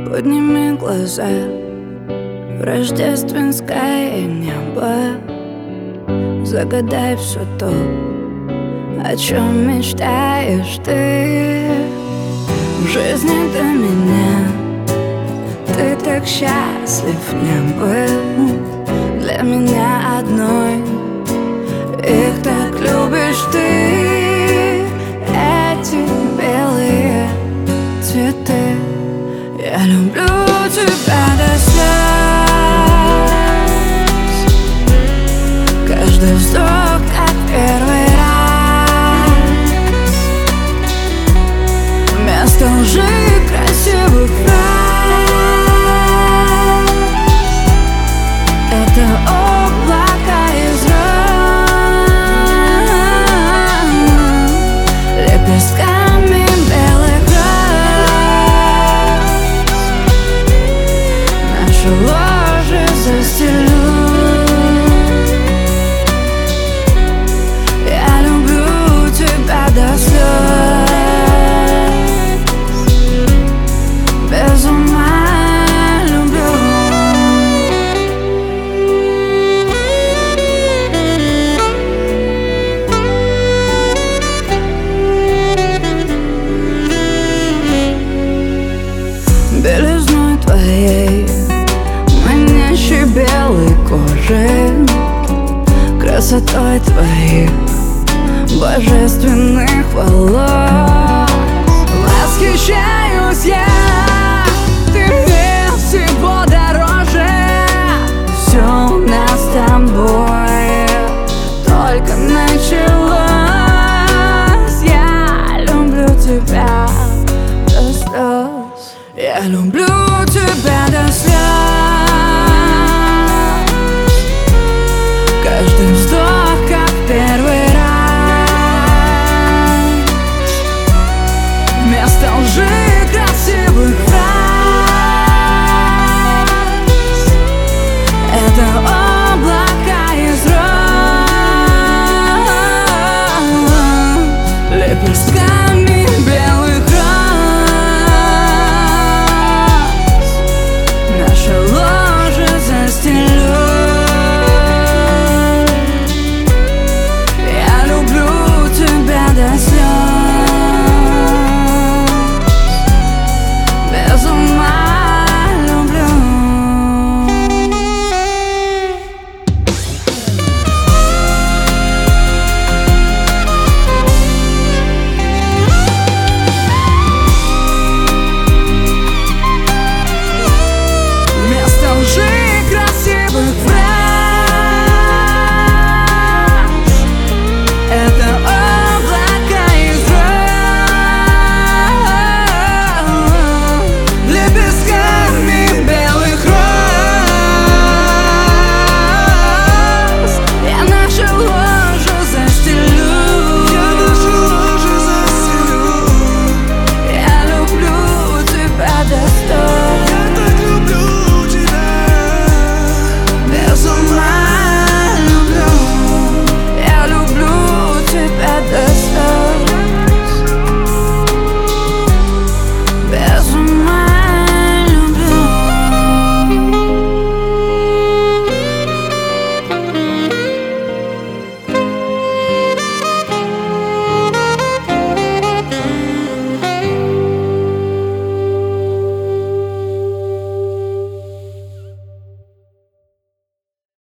Подними глаза в рождественское небо, загадай все то, о чем мечтаешь ты. В жизни до меня ты так счастлив не был. Для меня одной их так любишь ты. Эти белые цветы, я люблю тебя до слез. Каждый вздох как первый раз. Вместо лжи красивых фраз это облака из роз, лепестками белых роз. Наше ложе застелю. Я люблю тебя до слез. Без ума люблю. Белизной твоей манящей белой кожи, красотой твоих божественных волос восхищаюсь я. Ты мне всего дороже. Все у нас с тобой только началось. Я люблю тебя до слез. Я люблю тебя до слез.